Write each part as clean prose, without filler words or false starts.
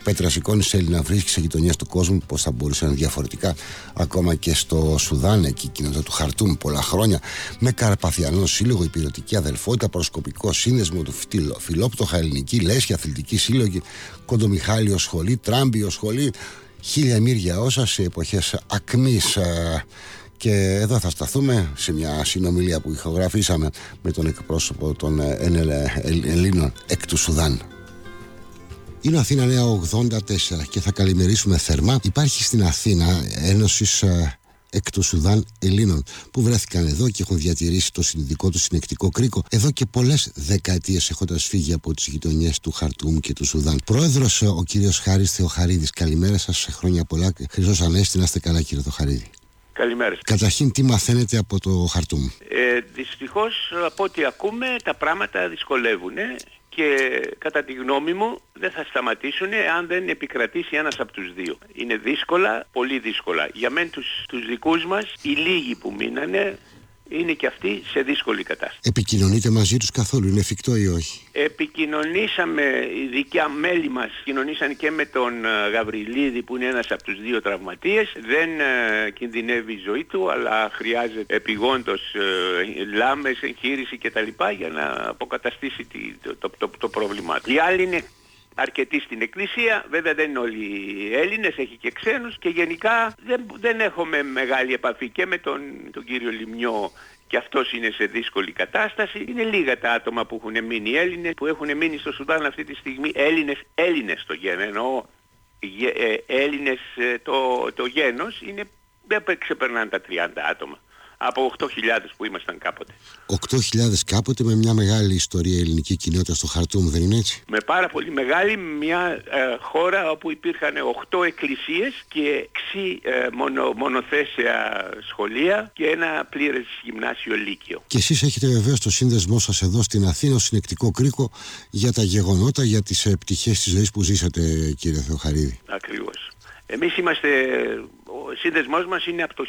Πέτρα, σηκώνεις Έλληνα, βρίσκεις σε γειτονιές του κόσμου πως θα μπορούσε να είναι διαφορετικά. Ακόμα και στο Σουδάν, εκεί κοινότητα του Χαρτούμ πολλά χρόνια, με Καρπαθιανό Σύλλογο, υπηρετική αδελφότητα, προσκοπικό σύνδεσμο του Φιλόπτωχα, ελληνική λέσχη, αθλητική σύλλογη, Κοντομιχάλιο σχολή, Τράμπιο σχολή. Χίλια μύρια όσα σε εποχές ακμής. Και εδώ θα σταθούμε σε μια συνομιλία που ηχογραφήσαμε με τον εκπρόσωπο των Ελλήνων εκ του Σουδάν. Είναι Αθήνα Νέα 84 και θα καλημερίσουμε θερμά. Υπάρχει στην Αθήνα Ένωσης εκ του Σουδάν Ελλήνων που βρέθηκαν εδώ και έχουν διατηρήσει το συνειδητικό του συνεκτικό κρίκο εδώ και πολλές δεκαετίες, έχοντας φύγει από τις γειτονιές του Χαρτούμ και του Σουδάν. Πρόεδρος ο κύριος Χάρης Θεοχαρίδης. Καλημέρα σας, χρόνια πολλά. Χριστός Ανέστη, να είστε καλά κύριε Θεοχαρίδη. Καλημέρα. Καταρχήν, τι μαθαίνετε από το Χαρτούμ? Δυστυχώς, από ό,τι ακούμε, τα πράγματα δυσκολεύουν και κατά τη γνώμη μου δεν θα σταματήσουν αν δεν επικρατήσει ένας από τους δύο. Είναι δύσκολα, πολύ δύσκολα. Για μένα τους δικούς μας, οι λίγοι που μείνανε, είναι και αυτοί σε δύσκολη κατάσταση. Επικοινωνείτε μαζί τους καθόλου, είναι εφικτό ή όχι? Επικοινωνήσαμε, οι δικιά μέλη μας κοινωνήσαν και με τον Γαβριλίδη που είναι ένας από τους δύο τραυματίες. Δεν κινδυνεύει η ζωή του, αλλά χρειάζεται επιγόντως λάμες, εγχείρηση κτλ. Για να αποκαταστήσει το πρόβλημά του. Οι άλλοι είναι αρκετοί στην εκκλησία, βέβαια δεν είναι όλοι Έλληνες, έχει και ξένους και γενικά δεν έχουμε μεγάλη επαφή και με τον κύριο Λιμνιό, και αυτός είναι σε δύσκολη κατάσταση. Είναι λίγα τα άτομα που έχουν μείνει Έλληνες, που έχουν μείνει στο Σουδάν αυτή τη στιγμή, Έλληνες το γένος, εννοώ Έλληνες το γένος, δεν ξεπερνάνε τα 30 άτομα. Από 8.000 που ήμασταν κάποτε. 8.000 κάποτε, με μια μεγάλη ιστορία ελληνική κοινότητα στο Χαρτούμ, δεν είναι έτσι? Με πάρα πολύ μεγάλη, μια χώρα όπου υπήρχαν 8 εκκλησίες και 6 μονοθέσια σχολεία και ένα πλήρες γυμνάσιο λύκειο. Και εσείς έχετε βεβαίως το σύνδεσμό σας εδώ στην Αθήνα, ως συνεκτικό κρίκο, για τα γεγονότα, για τις πτυχές της ζωής που ζήσατε, κύριε Θεοχαρίδη. Ακριβώς. Εμείς ο σύνδεσμός μας είναι από το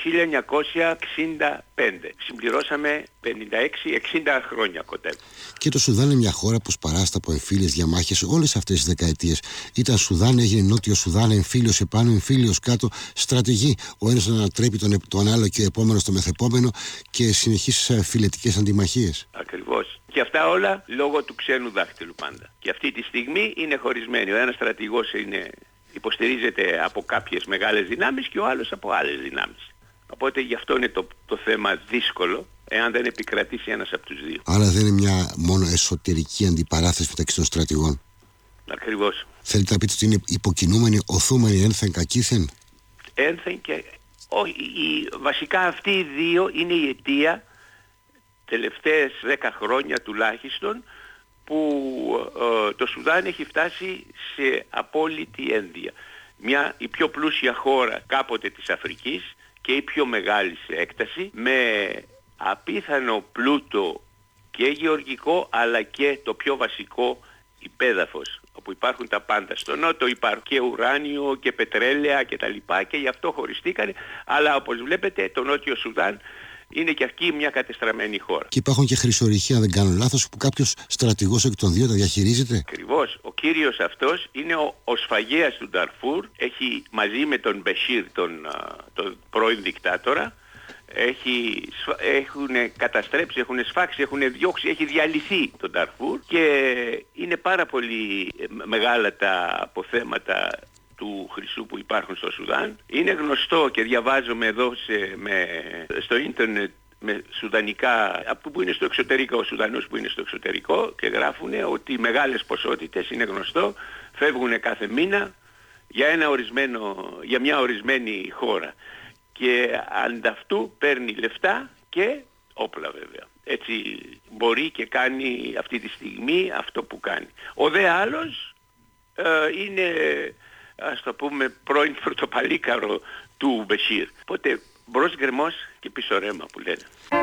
1965. Συμπληρώσαμε 56-60 χρόνια κοντά. Και το Σουδάν είναι μια χώρα που σπαράστα από εμφύλιες διαμάχες όλες αυτές τις δεκαετίες. Ήταν Σουδάν, έγινε Νότιο Σουδάν, εμφύλιος επάνω, εμφύλιος κάτω, στρατηγοί. Ο ένας να ανατρέπει τον άλλο και ο επόμενος το μεθεπόμενο και συνεχείς φιλετικές αντιμαχίες. Ακριβώς. Και αυτά όλα λόγω του ξένου δάχτυλου πάντα. Και αυτή τη στιγμή είναι χωρισμένοι. Ο ένας στρατηγός υποστηρίζεται από κάποιες μεγάλες δυνάμεις και ο άλλος από άλλες δυνάμεις. Οπότε γι' αυτό είναι το θέμα δύσκολο, εάν δεν επικρατήσει ένας από τους δύο. Άρα δεν είναι μια μόνο εσωτερική αντιπαράθεση μεταξύ των στρατηγών? Ακριβώς. Θέλετε να πείτε ότι είναι υποκινούμενοι, οθούμενοι, ένθεν κακήθεν? Ένθεν και... Όχι, βασικά αυτοί οι δύο είναι η αιτία τελευταίες 10 χρόνια τουλάχιστον που το Σουδάν έχει φτάσει σε απόλυτη ένδια. Η πιο πλούσια χώρα κάποτε της Αφρικής και η πιο μεγάλη σε έκταση, με απίθανο πλούτο και γεωργικό αλλά και το πιο βασικό υπέδαφος, όπου υπάρχουν τα πάντα. Στο νότο υπάρχουν και ουράνιο και πετρέλαια και τα λοιπά και γι' αυτό χωριστήκανε, αλλά όπως βλέπετε το Νότιο Σουδάν είναι και εκεί μια κατεστραμμένη χώρα. Και υπάρχουν και χρυσορυχεία, αν δεν κάνω λάθος, που κάποιος στρατηγός εκ των δύο τα διαχειρίζεται. Ακριβώς. Ο κύριος αυτός είναι ο σφαγέας του Νταρφούρ. Έχει μαζί με τον Μπεσίρ, τον πρώην δικτάτορα, έχουν καταστρέψει, έχουν σφάξει, έχουν διώξει, έχει διαλυθεί τον Νταρφούρ και είναι πάρα πολύ μεγάλα τα αποθέματα του χρυσού που υπάρχουν στο Σουδάν. Είναι γνωστό και διαβάζομαι εδώ στο ίντερνετ με σουδανικά, που είναι στο εξωτερικό, ο Σουδανούς που είναι στο εξωτερικό, και γράφουν ότι μεγάλες ποσότητες, είναι γνωστό, φεύγουν κάθε μήνα για μια ορισμένη χώρα. Και ανταυτού παίρνει λεφτά και όπλα βέβαια. Έτσι μπορεί και κάνει αυτή τη στιγμή αυτό που κάνει. Ο δε άλλος είναι, ας το πούμε, πρώην πρωτοπαλίκαρο του Μπεσίρ. Οπότε μπρος γκρεμός και πίσω ρέμα που λένε.